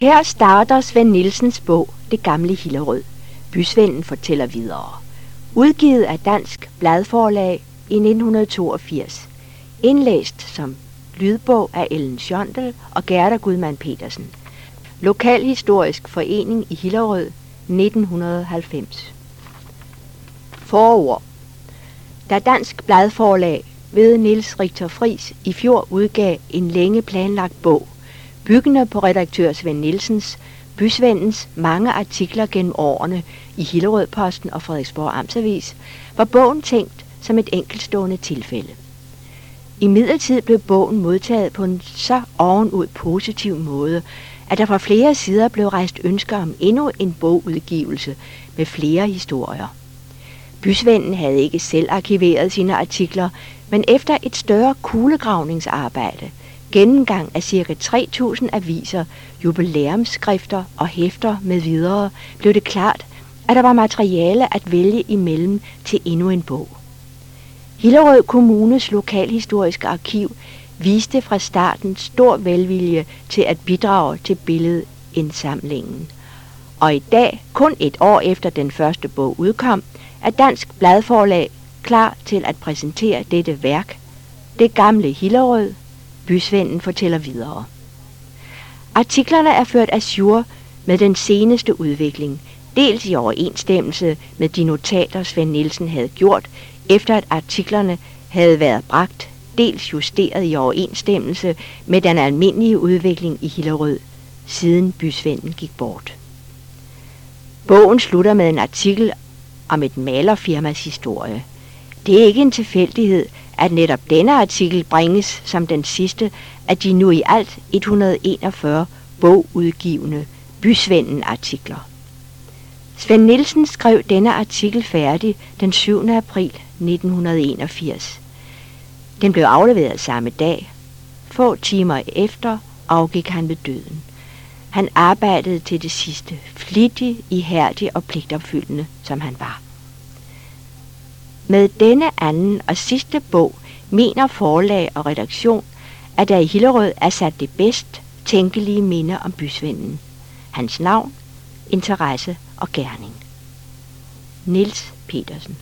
Her starter Svend Nielsens bog Det gamle Hillerød. Bysvenden fortæller videre. Udgivet af Dansk Bladforlag i 1982. Indlæst som lydbog af Ellen Schondel og Gerda Gudmann Petersen. Lokalhistorisk Forening i Hillerød 1990. Forord. Da Dansk Bladforlag ved Niels Richter Friis i fjor udgav en længe planlagt bog, byggende på redaktør Svend Nielsens, Bysvendens mange artikler gennem årene i Hillerød-Posten og Frederiksborg Amtsavis, var bogen tænkt som et enkeltstående tilfælde. Imidlertid blev bogen modtaget på en så ovenud positiv måde, at der fra flere sider blev rejst ønsker om endnu en bogudgivelse med flere historier. Bysvenden havde ikke selv arkiveret sine artikler, men efter et større kuglegravningsarbejde, gennemgang af ca. 3.000 aviser, jubilæumsskrifter og hæfter med videre, blev det klart, at der var materiale at vælge imellem til endnu en bog. Hillerød Kommunes lokalhistoriske arkiv viste fra starten stor velvilje til at bidrage til billedindsamlingen. Og i dag, kun et år efter den første bog udkom, er Dansk Bladforlag klar til at præsentere dette værk, Det gamle Hillerød. Bysvenden fortæller videre. Artiklerne er ført ajour med den seneste udvikling, dels i overensstemmelse med de notater Svend Nielsen havde gjort, efter at artiklerne havde været bragt, dels justeret i overensstemmelse med den almindelige udvikling i Hillerød, siden Bysvenden gik bort. Bogen slutter med en artikel om et malerfirmas historie. Det er ikke en tilfældighed, at netop denne artikel bringes som den sidste af de nu i alt 141 bogudgivende Bysvenden-artikler. Svend Nielsen skrev denne artikel færdig den 7. april 1981. Den blev afleveret samme dag. Få timer efter afgik han ved døden. Han arbejdede til det sidste, flittig, ihærdig og pligtopfyldende, som han var. Med denne anden og sidste bog mener forlag og redaktion, at der i Hillerød er sat det bedst tænkelige minde om Bysvenden. Hans navn, interesse og gerning. Niels Petersen.